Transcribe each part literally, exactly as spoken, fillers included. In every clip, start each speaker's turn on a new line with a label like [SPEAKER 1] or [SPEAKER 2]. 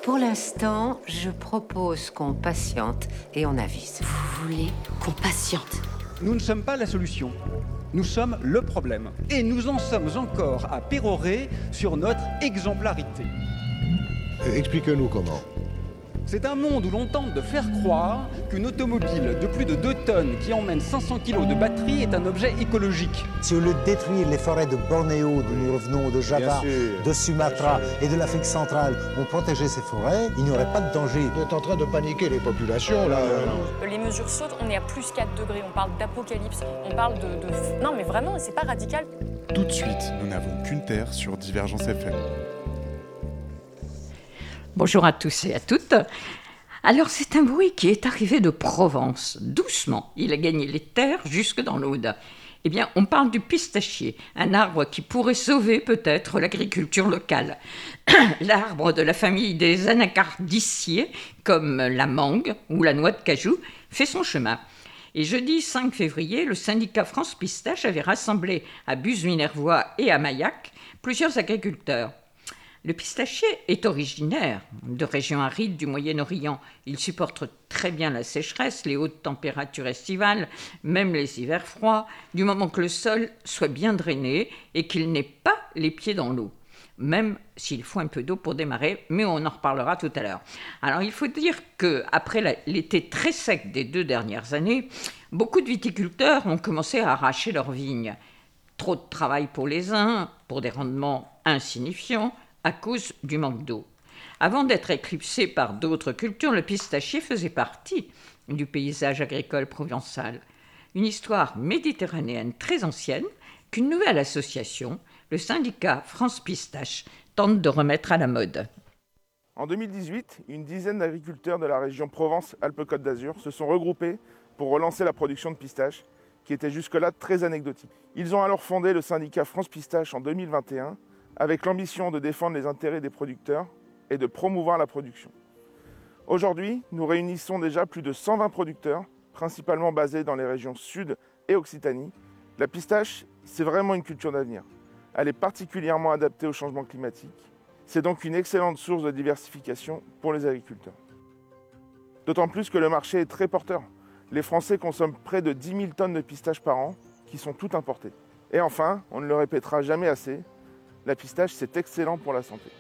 [SPEAKER 1] Pour l'instant, je propose qu'on patiente et on avise.
[SPEAKER 2] Vous voulez qu'on patiente?
[SPEAKER 3] Nous ne sommes pas la solution. Nous sommes le problème. Et nous en sommes encore à pérorer sur notre exemplarité.
[SPEAKER 4] Expliquez-nous comment.
[SPEAKER 3] C'est un monde où l'on tente de faire croire qu'une automobile de plus de deux tonnes qui emmène cinq cents kilos de batterie est un objet écologique.
[SPEAKER 5] Si au lieu de détruire les forêts de Bornéo, d'où nous revenons, de Java, de Sumatra et de l'Afrique centrale, on protégeait ces forêts, il n'y aurait pas de danger.
[SPEAKER 4] Vous êtes en train de paniquer les populations, là.
[SPEAKER 6] Les mesures sautent, on est à plus quatre degrés, on parle d'apocalypse, on parle de, de... Non mais vraiment, c'est pas radical.
[SPEAKER 7] Tout de suite, nous n'avons qu'une terre sur Divergence F M.
[SPEAKER 8] Bonjour à tous et à toutes. Alors c'est un bruit qui est arrivé de Provence, doucement. Il a gagné les terres jusque dans l'Aude. Eh bien, on parle du pistachier, un arbre qui pourrait sauver peut-être l'agriculture locale. L'arbre de la famille des anacardiaceae, comme la mangue ou la noix de cajou, fait son chemin. Et jeudi cinq février, le syndicat France Pistache avait rassemblé à Buse-Minervois et à Maillac plusieurs agriculteurs. Le pistachier est originaire de régions arides du Moyen-Orient. Il supporte très bien la sécheresse, les hautes températures estivales, même les hivers froids, du moment que le sol soit bien drainé et qu'il n'ait pas les pieds dans l'eau, même s'il faut un peu d'eau pour démarrer, mais on en reparlera tout à l'heure. Alors il faut dire qu'après l'été très sec des deux dernières années, beaucoup de viticulteurs ont commencé à arracher leurs vignes. Trop de travail pour les uns, pour des rendements insignifiants, à cause du manque d'eau. Avant d'être éclipsé par d'autres cultures, le pistachier faisait partie du paysage agricole provençal. Une histoire méditerranéenne très ancienne qu'une nouvelle association, le syndicat France Pistache, tente de remettre à la mode.
[SPEAKER 9] En deux mille dix-huit, une dizaine d'agriculteurs de la région Provence-Alpes-Côte d'Azur se sont regroupés pour relancer la production de pistaches, qui était jusque-là très anecdotique. Ils ont alors fondé le syndicat France Pistache en deux mille vingt et un, avec l'ambition de défendre les intérêts des producteurs et de promouvoir la production. Aujourd'hui, nous réunissons déjà plus de cent vingt producteurs, principalement basés dans les régions Sud et Occitanie. La pistache, c'est vraiment une culture d'avenir. Elle est particulièrement adaptée au changement climatique. C'est donc une excellente source de diversification pour les agriculteurs. D'autant plus que le marché est très porteur. Les Français consomment près de dix mille tonnes de pistaches par an, qui sont toutes importées. Et enfin, on ne le répétera jamais assez, la pistache, c'est excellent pour la santé.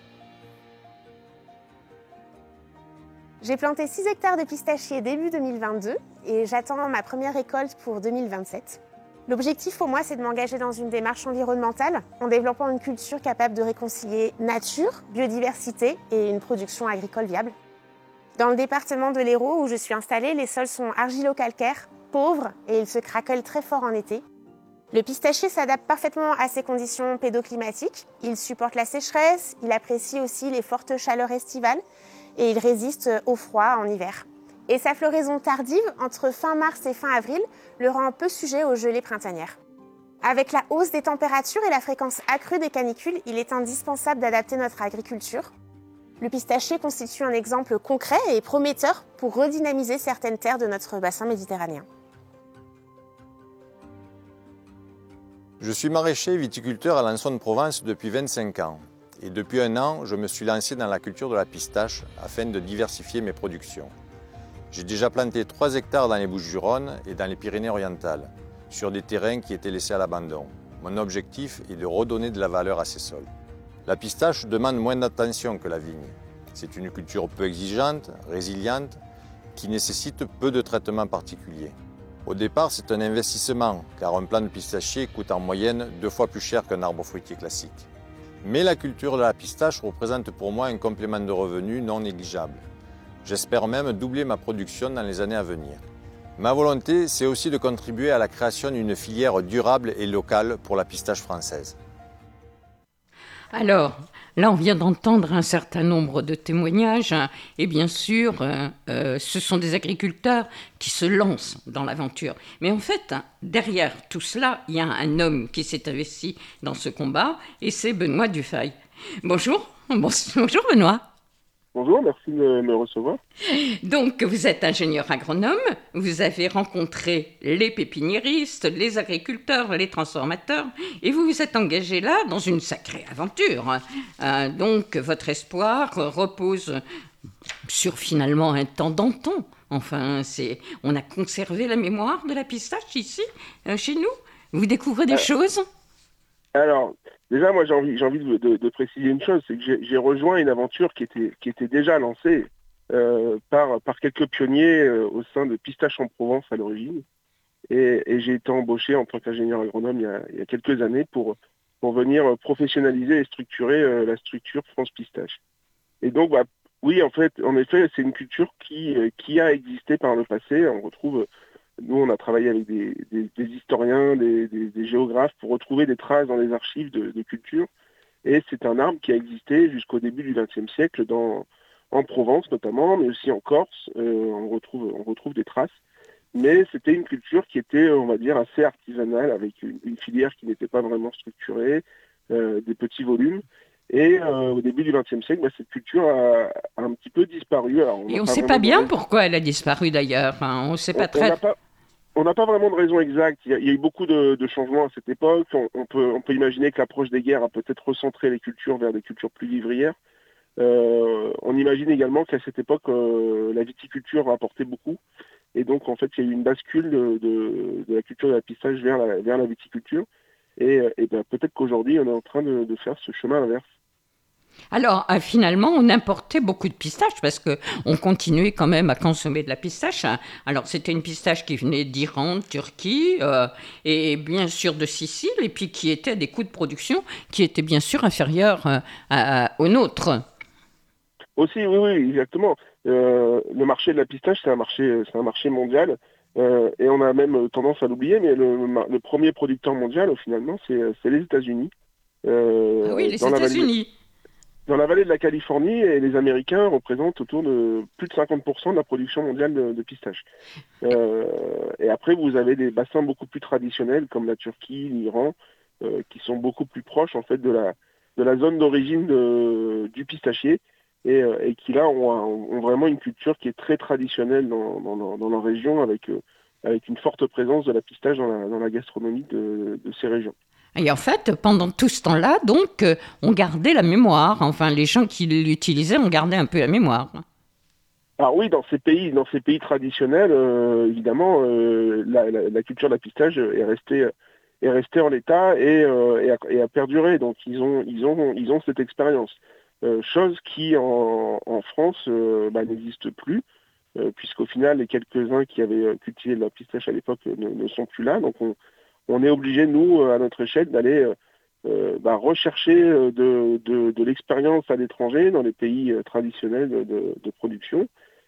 [SPEAKER 10] J'ai planté six hectares de pistachiers début deux mille vingt-deux et j'attends ma première récolte pour deux mille vingt-sept. L'objectif pour moi, c'est de m'engager dans une démarche environnementale en développant une culture capable de réconcilier nature, biodiversité et une production agricole viable. Dans le département de l'Hérault où je suis installée, les sols sont argilo-calcaires, pauvres et ils se craquelent très fort en été. Le pistachier s'adapte parfaitement à ces conditions pédoclimatiques. Il supporte la sécheresse, il apprécie aussi les fortes chaleurs estivales et il résiste au froid en hiver. Et sa floraison tardive, entre fin mars et fin avril, le rend peu sujet aux gelées printanières. Avec la hausse des températures et la fréquence accrue des canicules, il est indispensable d'adapter notre agriculture. Le pistachier constitue un exemple concret et prometteur pour redynamiser certaines terres de notre bassin méditerranéen.
[SPEAKER 11] Je suis maraîcher et viticulteur à Lançon de Provence depuis vingt-cinq ans. Et depuis un an, je me suis lancé dans la culture de la pistache afin de diversifier mes productions. J'ai déjà planté trois hectares dans les Bouches-du-Rhône et dans les Pyrénées-Orientales, sur des terrains qui étaient laissés à l'abandon. Mon objectif est de redonner de la valeur à ces sols. La pistache demande moins d'attention que la vigne. C'est une culture peu exigeante, résiliente, qui nécessite peu de traitements particuliers. Au départ, c'est un investissement, car un plant de pistachier coûte en moyenne deux fois plus cher qu'un arbre fruitier classique. Mais la culture de la pistache représente pour moi un complément de revenus non négligeable. J'espère même doubler ma production dans les années à venir. Ma volonté, c'est aussi de contribuer à la création d'une filière durable et locale pour la pistache française.
[SPEAKER 8] Alors, là, on vient d'entendre un certain nombre de témoignages, hein, et bien sûr, euh, euh, ce sont des agriculteurs qui se lancent dans l'aventure. Mais en fait, hein, derrière tout cela, il y a un homme qui s'est investi dans ce combat, et c'est Benoît Dufay. Bonjour, bon, bonjour Benoît.
[SPEAKER 12] Bonjour, merci de me recevoir.
[SPEAKER 8] Donc, vous êtes ingénieur agronome, vous avez rencontré les pépiniéristes, les agriculteurs, les transformateurs, et vous vous êtes engagé là dans une sacrée aventure. Euh, donc, votre espoir repose sur finalement un temps d'antan. Enfin, c'est, on a conservé la mémoire de la pistache ici, euh, chez nous. Vous découvrez des euh, choses?
[SPEAKER 12] Alors, déjà, moi, j'ai envie, j'ai envie de, de, de préciser une chose, c'est que j'ai, j'ai rejoint une aventure qui était, qui était déjà lancée euh, par, par quelques pionniers euh, au sein de Pistache en Provence à l'origine. Et, et j'ai été embauché en tant qu'ingénieur agronome il y a, il y a quelques années pour, pour venir professionnaliser et structurer euh, la structure France Pistache. Et donc, bah, oui, en fait, en effet, c'est une culture qui, euh, qui a existé par le passé. On retrouve... Nous, on a travaillé avec des, des, des historiens, des, des, des géographes pour retrouver des traces dans les archives de, de culture. Et c'est un arbre qui a existé jusqu'au début du vingtième siècle dans, en Provence notamment, mais aussi en Corse. Euh, on, retrouve, on retrouve des traces. Mais c'était une culture qui était, on va dire, assez artisanale, avec une, une filière qui n'était pas vraiment structurée, euh, des petits volumes. Et euh, au début du vingtième siècle, bah, cette culture a, a un petit peu disparu. Alors, on
[SPEAKER 8] Et on ne sait pas bien pourquoi elle a disparu d'ailleurs. Enfin, on ne sait pas
[SPEAKER 12] on,
[SPEAKER 8] très...
[SPEAKER 12] On pas... On n'a pas vraiment de raison exacte. Il y a, il y a eu beaucoup de, de changements à cette époque. On, on, peut, on peut imaginer que l'approche des guerres a peut-être recentré les cultures vers des cultures plus vivrières. Euh, on imagine également qu'à cette époque, euh, la viticulture rapportait beaucoup. Et donc, en fait, il y a eu une bascule de, de, de la culture de la pistache vers la, vers la viticulture. Et, et ben, peut-être qu'aujourd'hui, on est en train de, de faire ce chemin inverse.
[SPEAKER 8] Alors, euh, finalement, on importait beaucoup de pistaches parce qu'on continuait quand même à consommer de la pistache. Alors, c'était une pistache qui venait d'Iran, de Turquie euh, et bien sûr de Sicile, et puis qui était à des coûts de production qui étaient bien sûr inférieurs euh, à, à, aux nôtres.
[SPEAKER 12] Aussi, oui, oui, exactement. Euh, le marché de la pistache, c'est un marché, c'est un marché mondial. Euh, et on a même tendance à l'oublier, mais le, le premier producteur mondial, finalement, c'est, c'est les États-Unis.
[SPEAKER 8] Euh, ah oui, les États-Unis.
[SPEAKER 12] Dans la vallée de la Californie, et les Américains représentent autour de plus de cinquante pour cent de la production mondiale de, de pistaches. Euh, et après, vous avez des bassins beaucoup plus traditionnels, comme la Turquie, l'Iran, euh, qui sont beaucoup plus proches en fait de la, de la zone d'origine de, du pistachier, et, euh, et qui là ont, ont vraiment une culture qui est très traditionnelle dans, dans, dans leur région, avec, euh, avec une forte présence de la pistache dans la, dans la gastronomie de, de ces régions.
[SPEAKER 8] Et en fait, pendant tout ce temps-là, donc, euh, on gardait la mémoire. Enfin, les gens qui l'utilisaient, on gardait un peu la mémoire.
[SPEAKER 12] Alors oui, dans ces pays, dans ces pays traditionnels, euh, évidemment, euh, la, la, la culture de la pistache est restée, est restée en l'état et, euh, et, a, et a perduré. Donc ils ont, ils ont, ils ont cette expérience. Euh, chose qui en, en France euh, bah, n'existe plus, euh, puisqu'au final, les quelques-uns qui avaient cultivé de la pistache à l'époque ne, ne sont plus là. Donc on On est obligé, nous, à notre échelle, d'aller euh, bah, rechercher de, de, de l'expérience à l'étranger, dans les pays traditionnels de, de production,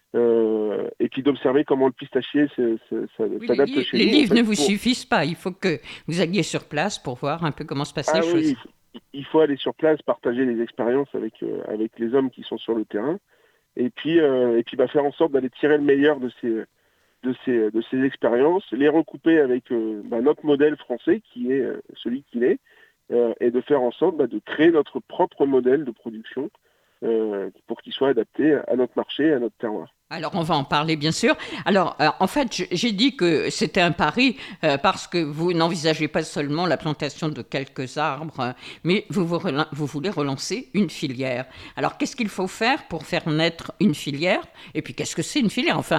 [SPEAKER 12] euh, et puis d'observer comment le pistachier se, se, se,
[SPEAKER 8] oui,
[SPEAKER 12] s'adapte
[SPEAKER 8] les,
[SPEAKER 12] chez
[SPEAKER 8] les
[SPEAKER 12] nous.
[SPEAKER 8] Les livres
[SPEAKER 12] en fait,
[SPEAKER 8] ne vous
[SPEAKER 12] pour...
[SPEAKER 8] suffisent pas, il faut que vous alliez sur place pour voir un peu comment se passent
[SPEAKER 12] ah,
[SPEAKER 8] les
[SPEAKER 12] oui,
[SPEAKER 8] choses.
[SPEAKER 12] Il faut, il faut aller sur place, partager les expériences avec, euh, avec les hommes qui sont sur le terrain, et puis, euh, et puis bah, faire en sorte d'aller tirer le meilleur de ces... De ces, de ces expériences, les recouper avec euh, bah, notre modèle français qui est euh, celui qu'il est, euh, et de faire en sorte bah, de créer notre propre modèle de production euh, pour qu'il soit adapté à notre marché, à notre terroir.
[SPEAKER 8] Alors, on va en parler, bien sûr. Alors, euh, en fait, j'ai dit que c'était un pari euh, parce que vous n'envisagez pas seulement la plantation de quelques arbres, euh, mais vous, vous, vous voulez relancer une filière. Alors, qu'est-ce qu'il faut faire pour faire naître une filière? Et puis, qu'est-ce que c'est une filière? Enfin,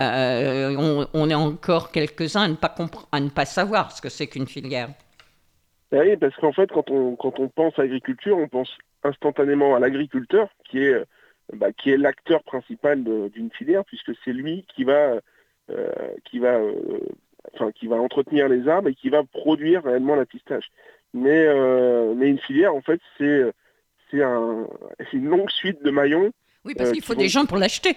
[SPEAKER 8] euh, on, on est encore quelques-uns à ne pas, compre- à ne pas savoir ce que c'est qu'une filière.
[SPEAKER 12] Oui, parce qu'en fait, quand on, quand on pense à l'agriculture, on pense instantanément à l'agriculteur, qui est... Bah, qui est l'acteur principal de, d'une filière, puisque c'est lui qui va, euh, qui, va, euh, enfin, qui va entretenir les arbres et qui va produire réellement la pistache. Mais, euh, mais une filière, en fait, c'est, c'est, un, c'est une longue suite de maillons.
[SPEAKER 8] Oui, parce
[SPEAKER 12] euh,
[SPEAKER 8] qu'il faut
[SPEAKER 12] vont...
[SPEAKER 8] des gens pour l'acheter.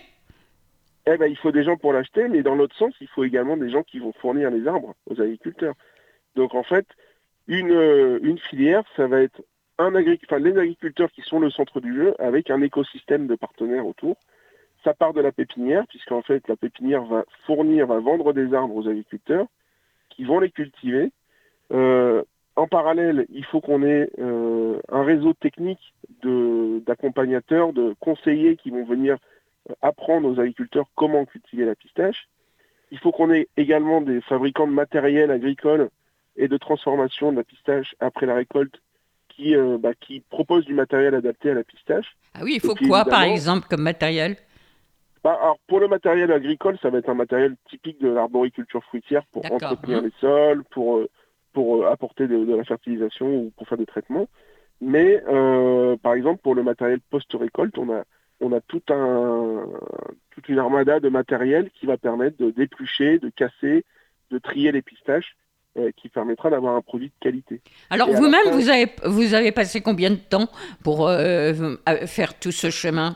[SPEAKER 12] Eh ben, il faut des gens pour l'acheter, mais dans l'autre sens, il faut également des gens qui vont fournir les arbres aux agriculteurs. Donc, en fait, une, une filière, ça va être Un agric... enfin, les agriculteurs qui sont le centre du jeu, avec un écosystème de partenaires autour. Ça part de la pépinière, puisqu'en fait, la pépinière va fournir, va vendre des arbres aux agriculteurs, qui vont les cultiver. Euh, en parallèle, il faut qu'on ait euh, un réseau technique de, d'accompagnateurs, de conseillers qui vont venir apprendre aux agriculteurs comment cultiver la pistache. Il faut qu'on ait également des fabricants de matériel agricole et de transformation de la pistache après la récolte qui, euh, bah, qui proposent du matériel adapté à la pistache.
[SPEAKER 8] Ah oui, il faut quoi, par exemple, comme matériel?
[SPEAKER 12] Bah, alors, pour le matériel agricole, ça va être un matériel typique de l'arboriculture fruitière pour
[SPEAKER 8] D'accord.
[SPEAKER 12] entretenir
[SPEAKER 8] Mmh.
[SPEAKER 12] les sols, pour, euh, pour euh, apporter de, de la fertilisation ou pour faire des traitements. Mais, euh, par exemple, pour le matériel post-récolte, on a, on a tout un, toute une armada de matériel qui va permettre de d'éplucher, de casser, de trier les pistaches, euh, qui permettra d'avoir un produit de qualité.
[SPEAKER 8] Alors
[SPEAKER 12] Et à la
[SPEAKER 8] vous-même,
[SPEAKER 12] fin-
[SPEAKER 8] vous avez, vous avez passé combien de temps pour euh, faire tout ce chemin?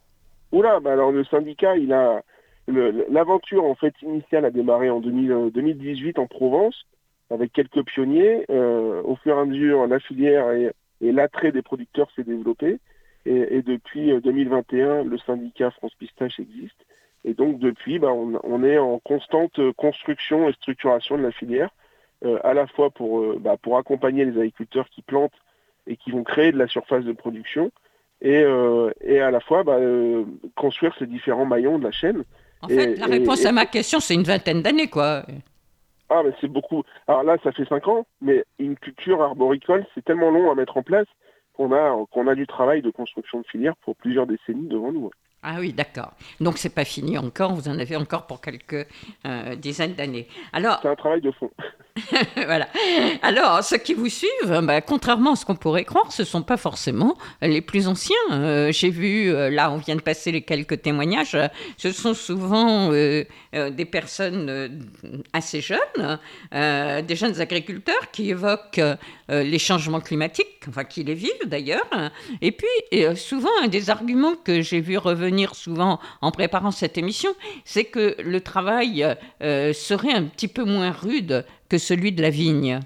[SPEAKER 12] Oula, bah alors le syndicat, il a le- l'aventure en fait initiale a démarré en deux mille, euh, deux mille dix-huit en Provence avec quelques pionniers. Euh, au fur et à mesure, la filière et, et l'attrait des producteurs s'est développé. Et, et depuis euh, deux mille vingt et un, le syndicat France Pistache existe. Et donc depuis, bah, on, on est en constante construction et structuration de la filière, euh, à la fois pour, euh, bah, pour accompagner les agriculteurs qui plantent et qui vont créer de la surface de production, et, euh, et à la fois bah, euh, construire ces différents maillons de la chaîne.
[SPEAKER 8] En
[SPEAKER 12] Et-
[SPEAKER 8] fait, la
[SPEAKER 12] et-
[SPEAKER 8] réponse
[SPEAKER 12] et-
[SPEAKER 8] à ma question, c'est une vingtaine d'années, quoi.
[SPEAKER 12] Ah, mais c'est beaucoup. Alors là, ça fait cinq ans, mais une culture arboricole, c'est tellement long à mettre en place qu'on a, qu'on a du travail de construction de filière pour plusieurs décennies devant nous.
[SPEAKER 8] Ah oui, d'accord. Donc c'est pas fini encore, vous en avez encore pour quelques euh, dizaines d'années. Alors,
[SPEAKER 12] C'est un travail de fond.
[SPEAKER 8] voilà. Alors, ceux qui vous suivent, bah, contrairement à ce qu'on pourrait croire, ce ne sont pas forcément les plus anciens. Euh, j'ai vu, euh, là, on vient de passer les quelques témoignages, euh, ce sont souvent euh, euh, des personnes euh, assez jeunes, euh, des jeunes agriculteurs qui évoquent euh, les changements climatiques, enfin qui les vivent d'ailleurs. Et puis, euh, souvent, un des arguments que j'ai vu revenir souvent en préparant cette émission, c'est que le travail euh, serait un petit peu moins rude que celui de la vigne.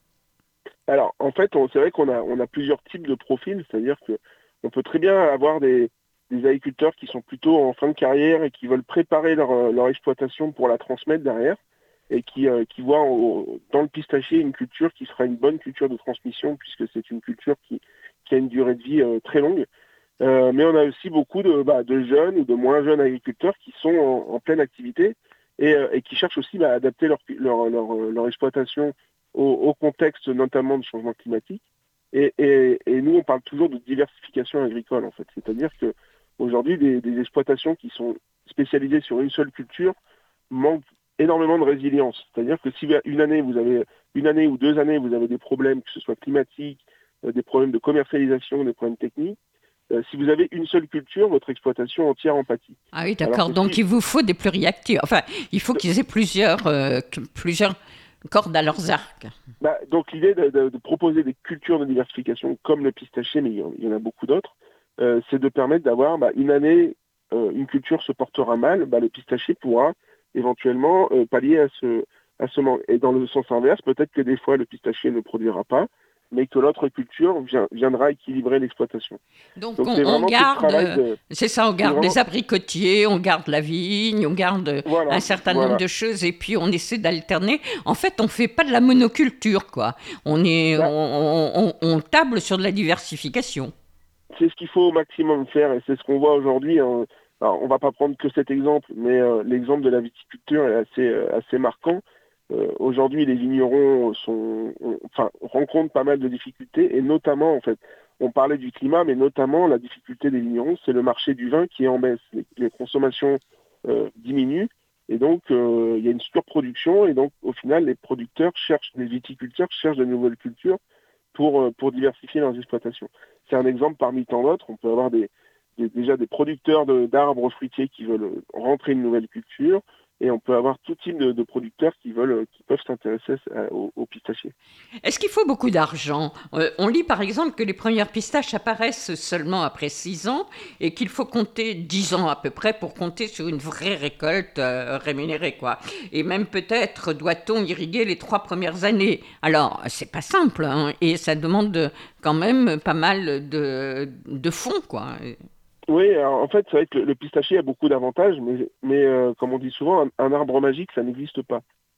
[SPEAKER 12] Alors, en fait, on- c'est vrai qu'on a, on a plusieurs types de profils, c'est-à-dire que on peut très bien avoir des, des agriculteurs qui sont plutôt en fin de carrière et qui veulent préparer leur, euh, leur exploitation pour la transmettre derrière, et qui, euh, qui voient au- dans le pistachier une culture qui sera une bonne culture de transmission, puisque c'est une culture qui, qui a une durée de vie euh, très longue. Euh, mais on a aussi beaucoup de, bah, de jeunes ou de moins jeunes agriculteurs qui sont en, en pleine activité et, euh, et qui cherchent aussi bah, à adapter leur, leur, leur, leur exploitation au, au contexte notamment de changement climatique. Et, et, et nous, on parle toujours de diversification agricole, en fait. C'est-à-dire que aujourd'hui, des, des exploitations qui sont spécialisées sur une seule culture manquent énormément de résilience. C'est-à-dire que si une année, vous avez une année ou deux années, vous avez des problèmes, que ce soit climatiques, euh, des problèmes de commercialisation, des problèmes techniques, euh, si vous avez une seule culture, votre exploitation entière en pâtit.
[SPEAKER 8] Ah oui, d'accord.
[SPEAKER 12] Alors que
[SPEAKER 8] Donc
[SPEAKER 12] si-
[SPEAKER 8] il vous faut des pluriactifs. Enfin, il faut qu'ils aient plusieurs, euh, que- plusieurs cordes à leurs arcs.
[SPEAKER 12] Bah, donc l'idée de, de- de proposer des cultures de diversification comme le pistachier, mais il y en, il y en a beaucoup d'autres, euh, c'est de permettre d'avoir bah, une année, euh, une culture se portera mal, bah, le pistachier pourra éventuellement euh, pallier à ce, à ce manque. Et dans le sens inverse, peut-être que des fois le pistachier ne produira pas, mais que l'autre culture vient- viendra équilibrer l'exploitation.
[SPEAKER 8] Donc,
[SPEAKER 12] Donc,
[SPEAKER 8] on,
[SPEAKER 12] c'est
[SPEAKER 8] on
[SPEAKER 12] vraiment tout le
[SPEAKER 8] garde,
[SPEAKER 12] travail de-
[SPEAKER 8] c'est ça, on
[SPEAKER 12] c'est
[SPEAKER 8] garde
[SPEAKER 12] vraiment-
[SPEAKER 8] les abricotiers, on garde la vigne, on garde
[SPEAKER 12] Voilà,
[SPEAKER 8] un certain
[SPEAKER 12] voilà.
[SPEAKER 8] nombre de choses et puis on essaie d'alterner. En fait, on fait pas de la monoculture, quoi. On est,
[SPEAKER 12] Bah.
[SPEAKER 8] on, on- on table sur de la diversification.
[SPEAKER 12] C'est ce qu'il faut au maximum faire et c'est ce qu'on voit aujourd'hui. Hein. Alors, on va pas prendre que cet exemple, mais euh, l'exemple de la viticulture est assez, euh, assez marquant. Euh, aujourd'hui, les vignerons sont, on- enfin, rencontrent pas mal de difficultés et notamment, en fait, on parlait du climat, mais notamment la difficulté des vignerons, c'est le marché du vin qui est en baisse. Les, les consommations euh, diminuent et donc euh, il y a une surproduction et donc au final, les producteurs cherchent, les viticulteurs cherchent de nouvelles cultures pour, euh, pour diversifier leurs exploitations. C'est un exemple parmi tant d'autres. On peut avoir des, des- déjà des producteurs de- d'arbres fruitiers qui veulent rentrer une nouvelle culture et on peut avoir tout type de, de producteurs qui veulent, qui peuvent s'intéresser à- au, au pistachier.
[SPEAKER 8] Est-ce qu'il faut beaucoup d'argent? Euh, On lit par exemple que les premières pistaches apparaissent seulement après six ans et qu'il faut compter dix ans à peu près pour compter sur une vraie récolte euh, rémunérée, quoi. Et même peut-être doit-on irriguer les trois premières années. Alors, c'est pas simple, hein, et ça demande quand même pas mal de, de fonds, quoi.
[SPEAKER 12] Oui, alors, en fait, c'est vrai que le, le pistachier a beaucoup d'avantages, mais, mais euh, comme on dit souvent, un, un arbre magique, ça n'existe pas.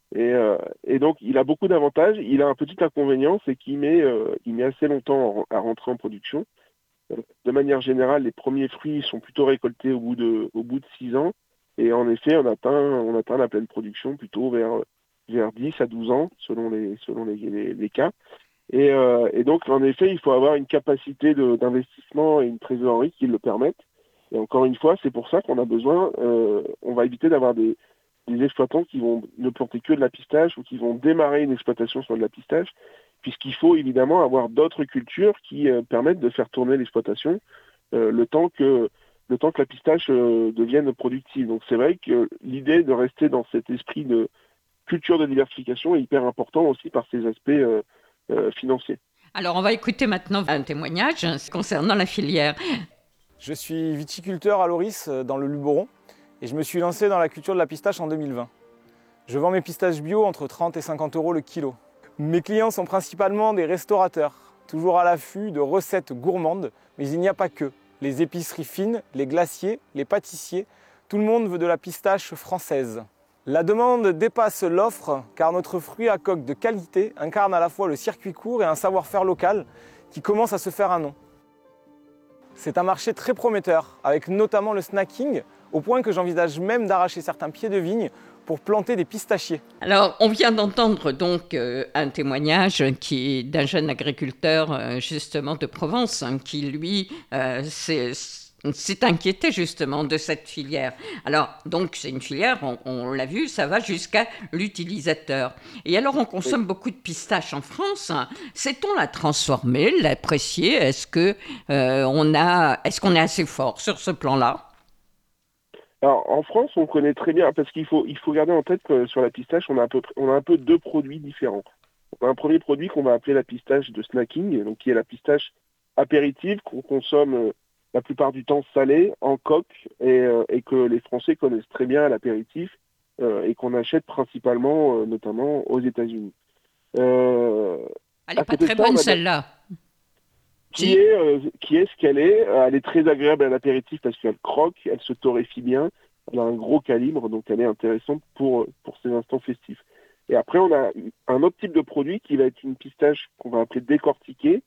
[SPEAKER 12] Et, euh, et donc, il a beaucoup d'avantages. Il a un petit inconvénient, c'est qu'il met, euh, il met assez longtemps à rentrer en production. De manière générale, les premiers fruits sont plutôt récoltés au bout de, au bout de six ans. Et en effet, on atteint, on atteint la pleine production plutôt vers, vers dix à douze ans, selon les, selon les, les, les cas. Et, euh, et donc, en effet, il faut avoir une capacité de, d'investissement et une trésorerie qui le permettent. Et encore une fois, c'est pour ça qu'on a besoin, euh, on va éviter d'avoir des, des exploitants qui vont ne planter que de la pistache ou qui vont démarrer une exploitation sur de la pistache, puisqu'il faut évidemment avoir d'autres cultures qui euh, permettent de faire tourner l'exploitation euh, le temps que le temps que la pistache euh, devienne productive. Donc c'est vrai que l'idée de rester dans cet esprit de culture de diversification est hyper important aussi par ses aspects euh, euh, financiers.
[SPEAKER 8] Alors on va écouter maintenant un témoignage concernant la filière.
[SPEAKER 13] Je suis viticulteur à Loris dans le Luberon et je me suis lancé dans la culture de la pistache en deux mille vingt. Je vends mes pistaches bio entre trente et cinquante euros le kilo. Mes clients sont principalement des restaurateurs, toujours à l'affût de recettes gourmandes, mais il n'y a pas que. Les épiceries fines, les glaciers, les pâtissiers, tout le monde veut de la pistache française. La demande dépasse l'offre car notre fruit à coque de qualité incarne à la fois le circuit court et un savoir-faire local qui commence à se faire un nom. C'est un marché très prometteur, avec notamment le snacking, au point que j'envisage même d'arracher certains pieds de vigne pour planter des pistachiers.
[SPEAKER 8] Alors, on vient d'entendre donc euh, un témoignage qui est d'un jeune agriculteur euh, justement de Provence, hein, qui lui euh, s'est, s'est inquiété justement de cette filière. Alors, donc c'est une filière, on, on l'a vu, ça va jusqu'à l'utilisateur. Et alors, on consomme beaucoup de pistaches en France. Sait-on la transformer, l'apprécier? Est-ce que euh, on a, est-ce qu'on est assez fort sur ce plan-là?
[SPEAKER 12] Alors, en France, on connaît très bien, parce qu'il faut, il faut garder en tête que sur la pistache, on a, un peu, on a un peu deux produits différents. On a un premier produit qu'on va appeler la pistache de snacking, donc qui est la pistache apéritive qu'on consomme euh, la plupart du temps salée, en coque, et, euh, et que les Français connaissent très bien à l'apéritif, euh, et qu'on achète principalement, euh, notamment aux États-Unis. Euh,
[SPEAKER 8] Elle n'est pas très bonne, celle-là.
[SPEAKER 12] Qui est, euh, qui est ce qu'elle est. Elle est très agréable à l'apéritif parce qu'elle croque, elle se torréfie bien, elle a un gros calibre, donc elle est intéressante pour, pour ces instants festifs. Et après, on a un autre type de produit qui va être une pistache qu'on va appeler décortiquée,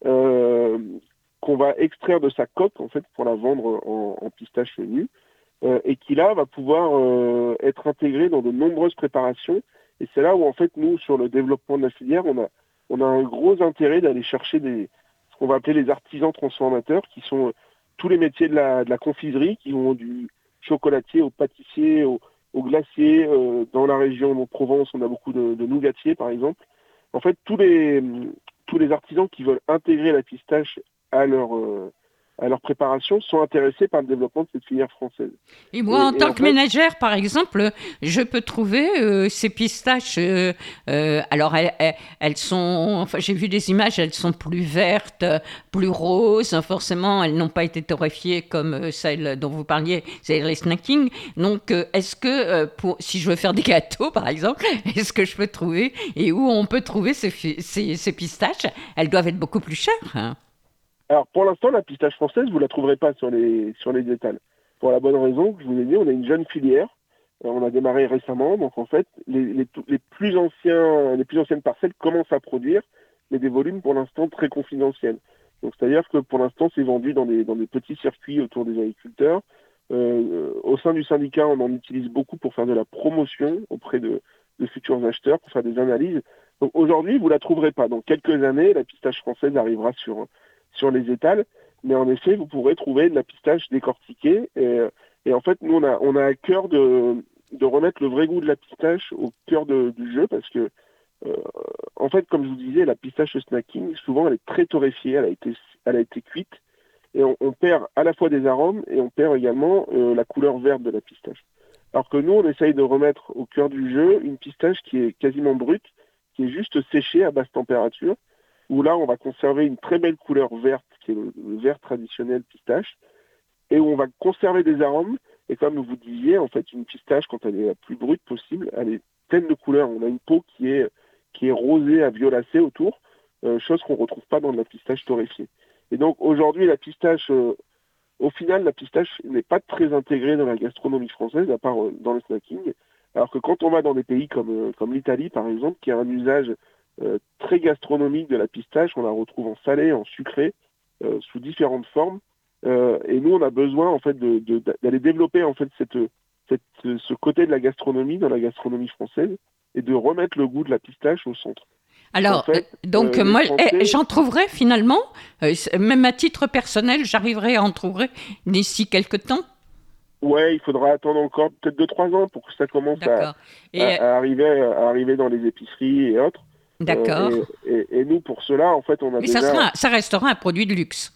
[SPEAKER 12] euh, qu'on va extraire de sa coque, en fait, pour la vendre en, en pistache nue, euh, et qui, là, va pouvoir euh, être intégrée dans de nombreuses préparations. Et c'est là où, en fait, nous, sur le développement de la filière, on a, on a un gros intérêt d'aller chercher des qu'on va appeler les artisans transformateurs, qui sont euh, tous les métiers de la, de la confiserie, qui vont du chocolatier au pâtissier, au, au glacier. Euh, dans la région de Provence, on a beaucoup de, de nougatiers, par exemple. En fait, tous les, tous les artisans qui veulent intégrer la pistache à leur, euh, à leur préparation sont intéressés par le développement de cette filière française.
[SPEAKER 8] Et moi, et, en et tant en que fait... ménagère, par exemple, je peux trouver euh, ces pistaches. Euh, euh, alors, elles, elles, elles sont. Enfin, j'ai vu des images, elles sont plus vertes, plus roses. Forcément, elles n'ont pas été torréfiées comme celles dont vous parliez, c'est les snacking. Donc, euh, est-ce que, euh, pour, si je veux faire des gâteaux, par exemple, est-ce que je peux trouver et où on peut trouver ces, ces, ces pistaches? Elles doivent être beaucoup plus chères. Hein.
[SPEAKER 12] Alors, pour l'instant, la pistache française, vous ne la trouverez pas sur les, sur les étals. Pour la bonne raison que je vous ai dit, on a une jeune filière. On a démarré récemment. Donc, en fait, les, les, les, plus anciens, les plus anciennes parcelles commencent à produire, mais des volumes, pour l'instant, très confidentiels. Donc, c'est-à-dire que, pour l'instant, c'est vendu dans des, dans des petits circuits autour des agriculteurs. Euh, au sein du syndicat, on en utilise beaucoup pour faire de la promotion auprès de, de futurs acheteurs, pour faire des analyses. Donc, aujourd'hui, vous ne la trouverez pas. Dans quelques années, la pistache française arrivera sur... sur les étals, mais en effet, vous pourrez trouver de la pistache décortiquée. Et, et en fait, nous, on a, on a à cœur de, de remettre le vrai goût de la pistache au cœur de, du jeu, parce que, euh, en fait, comme je vous disais, la pistache snacking, souvent, elle est très torréfiée, elle a été, elle a été cuite, et on, on perd à la fois des arômes, et on perd également euh, la couleur verte de la pistache. Alors que nous, on essaye de remettre au cœur du jeu une pistache qui est quasiment brute, qui est juste séchée à basse température, où là, on va conserver une très belle couleur verte, qui est le, le vert traditionnel pistache, et où on va conserver des arômes. Et comme vous disiez, en fait, une pistache, quand elle est la plus brute possible, elle est pleine de couleurs. On a une peau qui est, qui est rosée à violacée autour, euh, chose qu'on ne retrouve pas dans de la pistache torréfiée. Et donc, aujourd'hui, la pistache, euh, au final, la pistache n'est pas très intégrée dans la gastronomie française, à part euh, dans le snacking. Alors que quand on va dans des pays comme, euh, comme l'Italie, par exemple, qui a un usage euh, très gastronomique de la pistache, on la retrouve en salé, en sucré, euh, sous différentes formes. Euh, et nous, on a besoin en fait de, de, d'aller développer en fait cette, cette, ce côté de la gastronomie dans la gastronomie française et de remettre le goût de la pistache au centre.
[SPEAKER 8] Alors,
[SPEAKER 12] En fait,
[SPEAKER 8] donc
[SPEAKER 12] euh, les
[SPEAKER 8] moi,
[SPEAKER 12] Français-
[SPEAKER 8] eh, j'en trouverai finalement, euh, même à titre personnel, j'arriverai à en trouver d'ici quelques temps.
[SPEAKER 12] Ouais, il faudra attendre encore peut-être deux trois ans pour que ça commence à,
[SPEAKER 8] D'accord. Et,
[SPEAKER 12] à, à arriver, à arriver dans les épiceries et autres.
[SPEAKER 8] D'accord.
[SPEAKER 12] Euh, et, et- et nous, pour cela, en fait, on a
[SPEAKER 8] Mais
[SPEAKER 12] déjà...
[SPEAKER 8] ça, sera, ça restera un produit de luxe.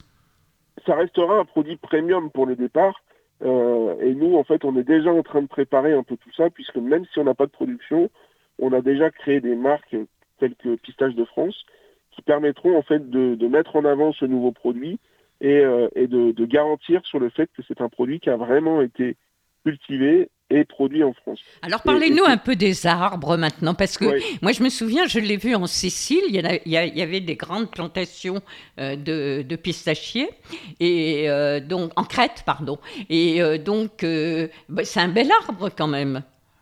[SPEAKER 12] ça restera un produit premium pour le départ. Euh, et nous, en fait, on est déjà en train de préparer un peu tout ça, puisque même si on n'a pas de production, on a déjà créé des marques telles que Pistache de France, qui permettront en fait de, de mettre en avant ce nouveau produit et, euh, et de, de garantir sur le fait que c'est un produit qui a vraiment été cultivé et produit en France.
[SPEAKER 8] Alors
[SPEAKER 12] Et-
[SPEAKER 8] parlez-nous
[SPEAKER 12] et-
[SPEAKER 8] un peu des arbres maintenant, parce que
[SPEAKER 12] Oui.
[SPEAKER 8] moi je me souviens, je l'ai vu en Sicile, il y, en a- il y a- il y avait des grandes plantations euh, de, de pistachiers, et euh, donc en Crète, pardon, et euh, donc euh, bah, c'est un bel arbre quand même.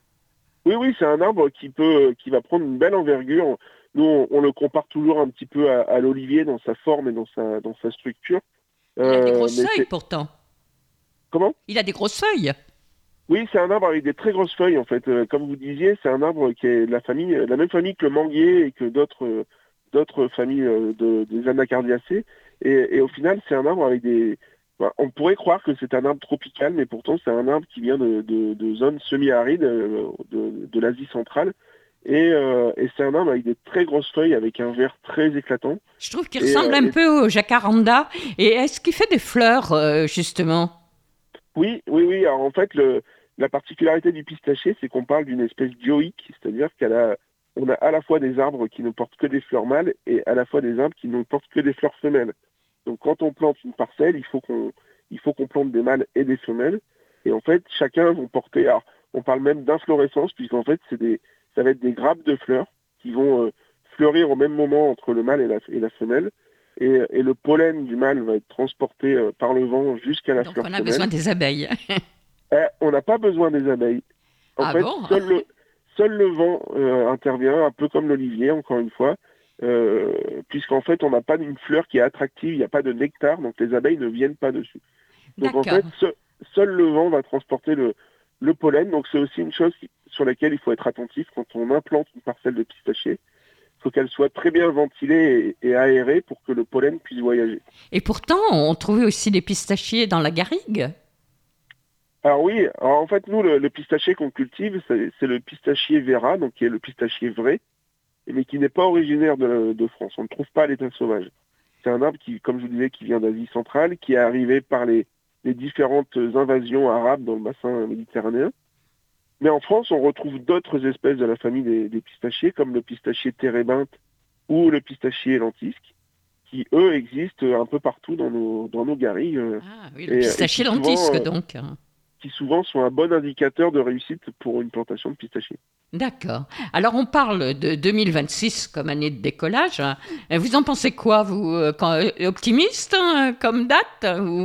[SPEAKER 12] Oui, oui, c'est un arbre qui peut, qui va prendre une belle envergure. Nous, on, on le compare toujours un petit peu à, à l'olivier dans sa forme et dans sa, dans sa structure.
[SPEAKER 8] Il a des
[SPEAKER 12] Euh,
[SPEAKER 8] grosses
[SPEAKER 12] mais
[SPEAKER 8] feuilles
[SPEAKER 12] c'est-
[SPEAKER 8] pourtant.
[SPEAKER 12] Comment ?
[SPEAKER 8] Il a des grosses feuilles.
[SPEAKER 12] Oui, c'est un arbre avec des très grosses feuilles en fait. Euh, comme vous disiez, c'est un arbre qui est de la famille, de la même famille que le manguier et que d'autres, euh, d'autres familles euh, de, des anacardiacées. Et, et au final, c'est un arbre avec des. Bah, on pourrait croire que c'est un arbre tropical, mais pourtant c'est un arbre qui vient de, de, de zones semi-arides euh, de, de l'Asie centrale. Et, euh, et c'est un arbre avec des très grosses feuilles, avec un vert très éclatant.
[SPEAKER 8] Je trouve qu'il
[SPEAKER 12] Et,
[SPEAKER 8] ressemble
[SPEAKER 12] euh,
[SPEAKER 8] un
[SPEAKER 12] et-
[SPEAKER 8] peu au jacaranda. Et est-ce qu'il fait des fleurs euh, justement?
[SPEAKER 12] Oui, oui, oui. Alors en fait, le, la particularité du pistachier, c'est qu'on parle d'une espèce dioïque, c'est-à-dire qu'elle a, on a à la fois des arbres qui ne portent que des fleurs mâles et à la fois des arbres qui ne portent que des fleurs femelles. Donc quand on plante une parcelle, il faut qu'on, il faut qu'on plante des mâles et des femelles. Et en fait, chacun vont porter. Alors, on parle même d'inflorescence, puisqu'en fait, c'est des, ça va être des grappes de fleurs qui vont euh, fleurir au même moment entre le mâle et la, et la femelle. Et, et le pollen du mâle va être transporté euh, par le vent jusqu'à la
[SPEAKER 8] Donc
[SPEAKER 12] fleur
[SPEAKER 8] on a
[SPEAKER 12] femelle.
[SPEAKER 8] besoin des abeilles.
[SPEAKER 12] Eh, on n'a pas besoin des abeilles. En
[SPEAKER 8] Ah
[SPEAKER 12] fait,
[SPEAKER 8] bon
[SPEAKER 12] seul, le, seul le vent euh, intervient, un peu comme l'olivier, encore une fois, euh, puisqu'en fait, on n'a pas une fleur qui est attractive, il n'y a pas de nectar, donc les abeilles ne viennent pas dessus. Donc en fait,
[SPEAKER 8] D'accord.
[SPEAKER 12] se- seul le vent va transporter le, le pollen, donc c'est aussi une chose qui- sur laquelle il faut être attentif quand on implante une parcelle de pistachier. Il faut qu'elle soit très bien ventilée et, et aérée pour que le pollen puisse voyager.
[SPEAKER 8] Et pourtant, on trouvait aussi des pistachiers dans la garrigue.
[SPEAKER 12] Alors oui, alors en fait, nous, le, le pistachier qu'on cultive, c'est c'est le pistachier Vera, donc qui est le pistachier vrai, mais qui n'est pas originaire de, de France. On ne le trouve pas à l'état sauvage. C'est un arbre qui, comme je vous disais, qui vient d'Asie centrale, qui est arrivé par les, les différentes invasions arabes dans le bassin méditerranéen. Mais en France, on retrouve d'autres espèces de la famille des, des pistachiers, comme le pistachier térébinthe ou le pistachier lentisque, qui, eux, existent un peu partout dans nos, dans nos garrigues. euh,
[SPEAKER 8] Ah oui, le
[SPEAKER 12] et- et
[SPEAKER 8] pistachier
[SPEAKER 12] qui souvent,
[SPEAKER 8] lentisque,
[SPEAKER 12] euh,
[SPEAKER 8] donc.
[SPEAKER 12] qui souvent sont un bon indicateur de réussite pour une plantation de pistachiers.
[SPEAKER 8] D'accord. Alors, on parle de deux mille vingt-six comme année de décollage. hein. Vous en pensez quoi, vous euh, quand- euh, optimiste hein, comme date ou,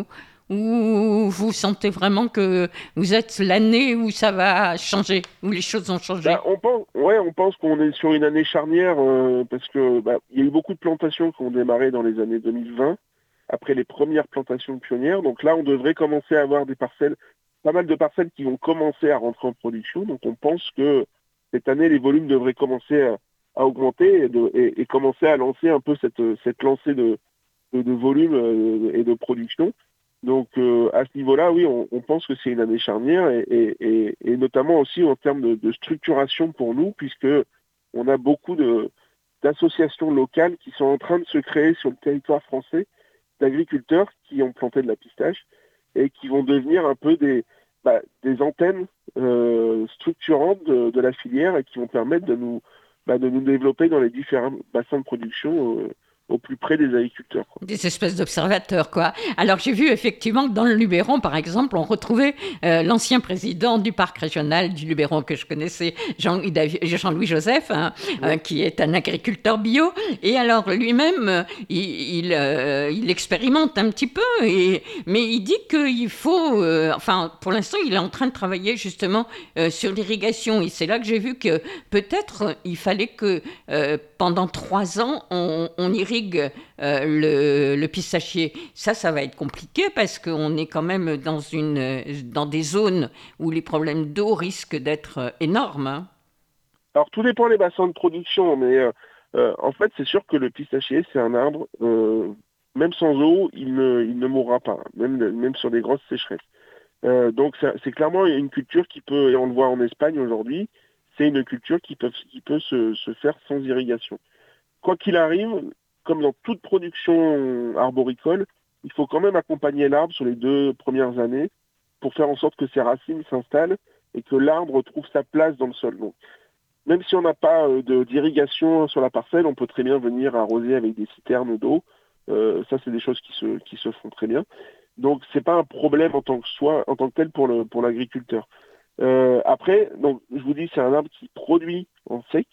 [SPEAKER 8] ou vous sentez vraiment que vous êtes l'année où ça va changer, où les choses ont changé?
[SPEAKER 12] Bah, on pense, ouais, on pense qu'on est sur une année charnière euh, parce que bah, il y a eu beaucoup de plantations qui ont démarré dans les années deux mille vingt, après les premières plantations pionnières. Donc là, on devrait commencer à avoir des parcelles, pas mal de parcelles qui vont commencer à rentrer en production. Donc on pense que cette année, les volumes devraient commencer à, à augmenter et, de- et- et commencer à lancer un peu cette, cette lancée de, de, de volume euh, et de production. Donc euh, à ce niveau-là, oui, on, on pense que c'est une année charnière et, et- et- et notamment aussi en termes de, de structuration pour nous, puisque on a beaucoup de, d'associations locales qui sont en train de se créer sur le territoire français, d'agriculteurs qui ont planté de la pistache et qui vont devenir un peu des, bah, des antennes euh, structurantes de, de la filière et qui vont permettre de nous, bah, de nous développer dans les différents bassins de production euh, au plus près des agriculteurs, quoi.
[SPEAKER 8] Des espèces d'observateurs, quoi. Alors, j'ai vu effectivement que dans le Luberon, par exemple, on retrouvait euh, l'ancien président du parc régional du Luberon que je connaissais, Jean-Louis, Davi- Jean-Louis Joseph, hein, oui. euh, qui est un agriculteur bio. Et alors, lui-même, euh, il, il, euh, il expérimente un petit peu, et, mais il dit qu'il faut... Euh, enfin, pour l'instant, il est en train de travailler justement euh, sur l'irrigation. Et c'est là que j'ai vu que peut-être il fallait que euh, pendant trois ans, on, on irrigue Euh, le, le pistachier. Ça, ça va être compliqué parce qu'on est quand même dans, une, dans des zones où les problèmes d'eau risquent d'être énormes. Hein.
[SPEAKER 12] Alors, tout dépend des bassins de production, mais euh, euh, en fait, c'est sûr que le pistachier, c'est un arbre, euh, même sans eau, il ne, il ne mourra pas, même, même sur des grosses sécheresses. Euh, donc, c'est, c'est clairement une culture qui peut, et on le voit en Espagne aujourd'hui, c'est une culture qui peut, qui peut se, se faire sans irrigation. Quoi qu'il arrive, comme dans toute production arboricole, il faut quand même accompagner l'arbre sur les deux premières années pour faire en sorte que ses racines s'installent et que l'arbre trouve sa place dans le sol. Donc, même si on n'a pas de, d'irrigation sur la parcelle, on peut très bien venir arroser avec des citernes d'eau. Euh, ça, c'est des choses qui se, qui se font très bien. Donc, c'est pas un problème en tant que, soi, en tant que tel pour, le, pour l'agriculteur. Euh, après, donc, je vous dis, c'est un arbre qui produit en sec.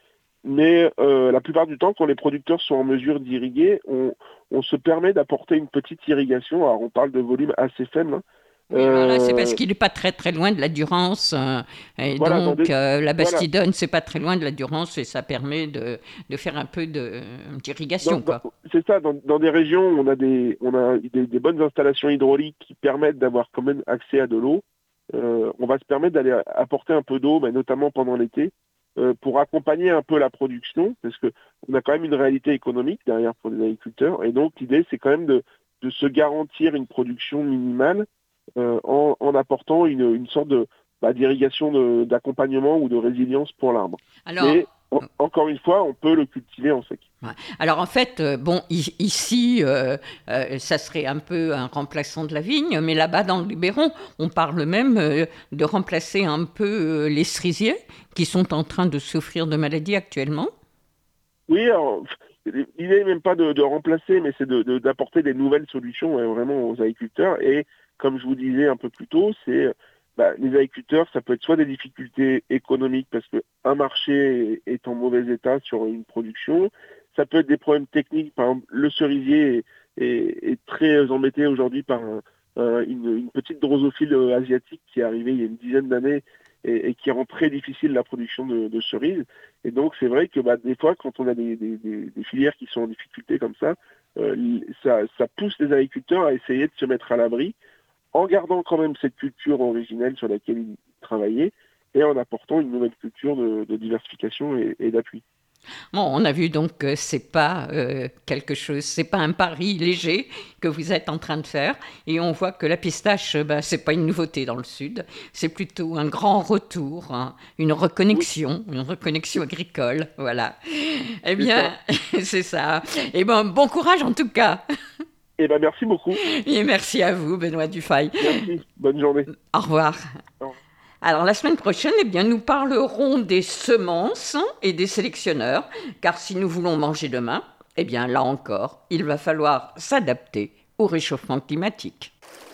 [SPEAKER 12] Mais euh, la plupart du temps, quand les producteurs sont en mesure d'irriguer, on, on se permet d'apporter une petite irrigation. Alors, on parle de volume assez faible. Hein.
[SPEAKER 8] Oui, euh, voilà, c'est parce qu'il n'est pas très très loin de la Durance. Euh, et voilà, donc, des... euh, la Bastidonne, voilà. C'est pas très loin de la Durance et ça permet de, de faire un peu de, d'irrigation.
[SPEAKER 12] Dans,
[SPEAKER 8] quoi.
[SPEAKER 12] Dans, c'est ça, dans, dans des régions où on a, des, on a des, des bonnes installations hydrauliques qui permettent d'avoir quand même accès à de l'eau, euh, on va se permettre d'aller apporter un peu d'eau, mais notamment pendant l'été, pour accompagner un peu la production, parce qu'on a quand même une réalité économique derrière pour les agriculteurs, et donc l'idée c'est quand même de, de se garantir une production minimale euh, en, en apportant une, une sorte de, bah, d'irrigation de, d'accompagnement ou de résilience pour l'arbre.
[SPEAKER 8] Alors...
[SPEAKER 12] Mais en, encore une fois, on peut le cultiver en sec.
[SPEAKER 8] Alors en fait, euh, bon, i- ici, euh, euh, ça serait un peu un remplaçant de la vigne, mais là-bas dans le Luberon, on parle même euh, de remplacer un peu euh, les cerisiers qui sont en train de souffrir de maladies actuellement.
[SPEAKER 12] Oui, alors, l'idée n'est même pas de, de remplacer, mais c'est de, de, d'apporter des nouvelles solutions euh, vraiment aux agriculteurs. Et comme je vous disais un peu plus tôt, c'est bah, les agriculteurs, ça peut être soit des difficultés économiques parce qu'un marché est en mauvais état sur une production, ça peut être des problèmes techniques. Par exemple, le cerisier est, est, est très embêté aujourd'hui par un, un, une, une petite drosophile asiatique qui est arrivée il y a une dizaine d'années et, et qui rend très difficile la production de, de cerises. Et donc c'est vrai que bah, des fois, quand on a des, des, des, des filières qui sont en difficulté comme ça, euh, ça, ça pousse les agriculteurs à essayer de se mettre à l'abri en gardant quand même cette culture originelle sur laquelle ils travaillaient et en apportant une nouvelle culture de, de diversification et, et d'appui.
[SPEAKER 8] Bon, on a vu donc que c'est pas euh, quelque chose, c'est pas un pari léger que vous êtes en train de faire, et on voit que la pistache, ben, c'est pas une nouveauté dans le Sud, c'est plutôt un grand retour, hein, une reconnexion, oui. une reconnexion agricole, voilà. Eh bien, c'est ça. Et ben, bon courage en tout cas.
[SPEAKER 12] Eh ben, merci beaucoup.
[SPEAKER 8] Et merci à vous, Benoît Dufay.
[SPEAKER 12] Merci, bonne journée.
[SPEAKER 8] Au revoir.
[SPEAKER 12] Au revoir.
[SPEAKER 8] Alors, la semaine prochaine, eh bien, nous parlerons des semences et des sélectionneurs, car si nous voulons manger demain, eh bien, là encore, il va falloir s'adapter au réchauffement climatique.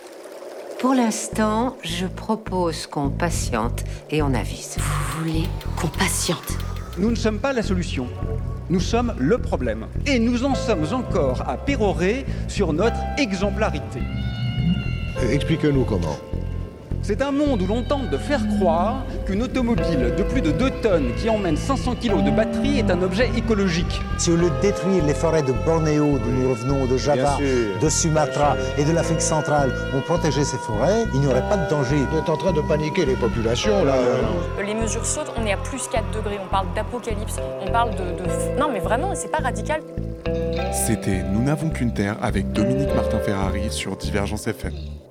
[SPEAKER 1] Pour l'instant, je propose qu'on patiente et on avise.
[SPEAKER 2] Vous voulez qu'on patiente?
[SPEAKER 3] Nous ne sommes pas la solution. Nous sommes le problème. Et nous en sommes encore à pérorer sur notre exemplarité.
[SPEAKER 4] Expliquez-nous comment.
[SPEAKER 3] C'est un monde où l'on tente de faire croire qu'une automobile de plus de deux tonnes qui emmène cinq cents kilos de batterie est un objet écologique.
[SPEAKER 5] Si au lieu de détruire les forêts de Bornéo, d'où nous revenons, de Java, de Sumatra et de l'Afrique centrale, on protégeait ces forêts, il n'y aurait pas de danger.
[SPEAKER 4] Vous êtes en train de paniquer les populations, là.
[SPEAKER 6] Les mesures sautent, on est à plus quatre degrés, on parle d'apocalypse, on parle de... de... Non mais vraiment, c'est pas radical.
[SPEAKER 7] C'était Nous n'avons qu'une terre avec Dominique Martin-Ferrari sur Divergence F M.